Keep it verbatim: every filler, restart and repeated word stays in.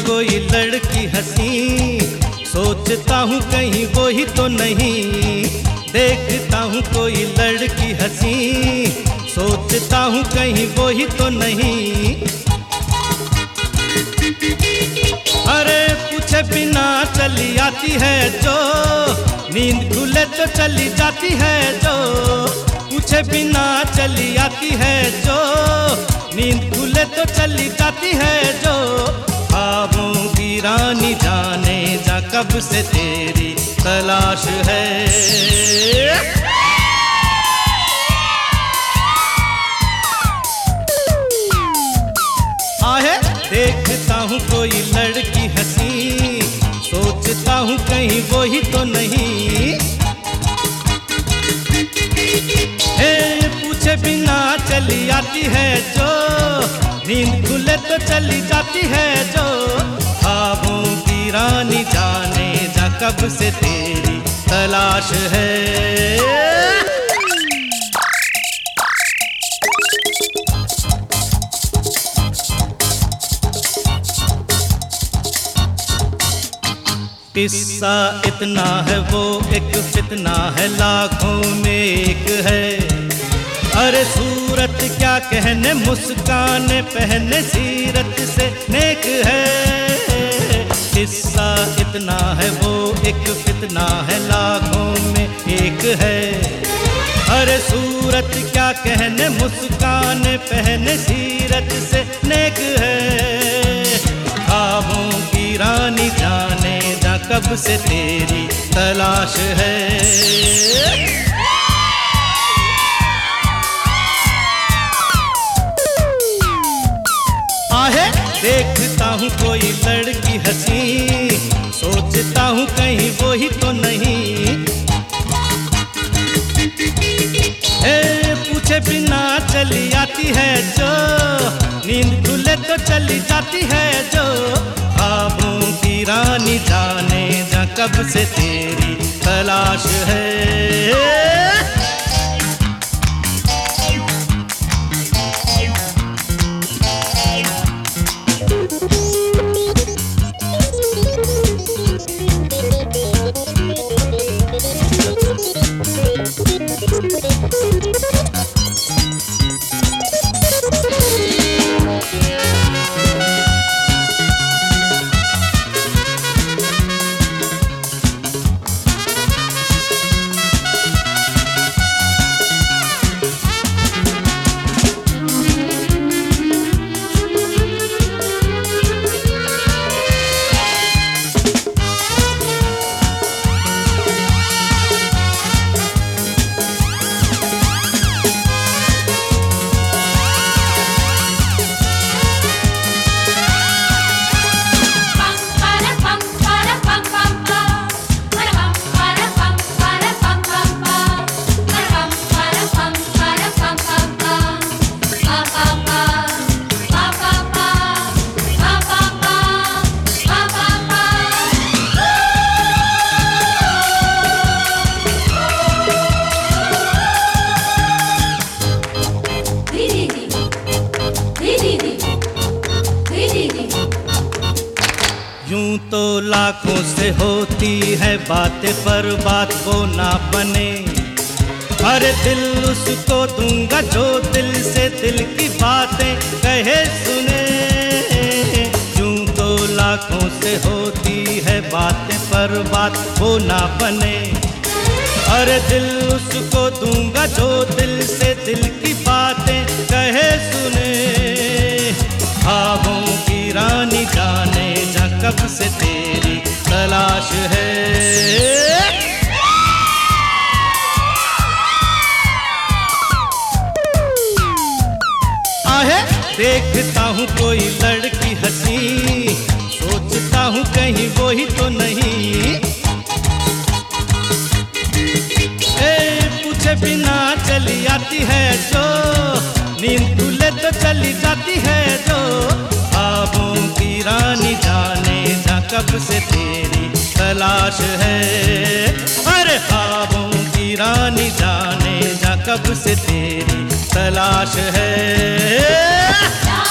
कोई लड़की हंसी, सोचता हूँ कहीं वो ही तो नहीं। देखता हूँ कोई लड़की हंसी, सोचता हूँ कहीं वो ही तो नहीं। अरे पूछे बिना चली आती है जो, नींद खुले तो चली जाती है जो। पूछे बिना चली आती है जो, नींद खुले तो चली जाती है जो। ख्वाबों की रानी जाने जा कब से तेरी तलाश है। आहे देखता हूँ कोई लड़की हंसी, सोचता हूँ कहीं वो ही तो नहीं। हे पूछे बिना चली आती है जो, नींद खुले तो चली जाती है जो। ख्वाबों की रानी जाने जा कब से तेरी तलाश है। किस्सा इतना है वो एक फितना है, लाखों में एक है। अरे सूरत क्या कहने, मुस्कान पहने सीरत से नेक है। किस्सा इतना है वो एक फितना है, लाखों में एक है। अरे सूरत क्या कहने, मुस्कान पहने सीरत से नेक है। ख्वाबों की रानी जाने जा कब से तेरी तलाश है। आहे देखता हूँ कोई लड़की हंसी, सोचता हूँ कहीं वो ही तो नहीं। हे पूछे बिना चली आती है जो, नींद खुले तो चली जाती है जो। ख्वाबों की रानी जाने जा कब से तेरी तलाश है। यूं तो लाखों से होती है बातें, पर बात वो ना बने। अरे दिल उसको दूंगा जो दिल से दिल की बातें कहे सुने। यूं तो लाखों से होती है बातें, पर बात वो ना बने। अरे दिल उसको दूंगा जो दिल से दिल की बातें कहे सुने। ख्वाबों की रानी जाने जा कब से तेरी तलाश है। आहे देखता हूँ कोई लड़की हंसी, सोचता हूँ कहीं वो ही तो नहीं। ए पूछे बिना चली आती है जो, नींद खुले तो चली जाती है जो। ख्वाबों की रानी जाने जा कब से तेरी तलाश है। अरे ख्वाबों की रानी जाने जा कब से तेरी तलाश है।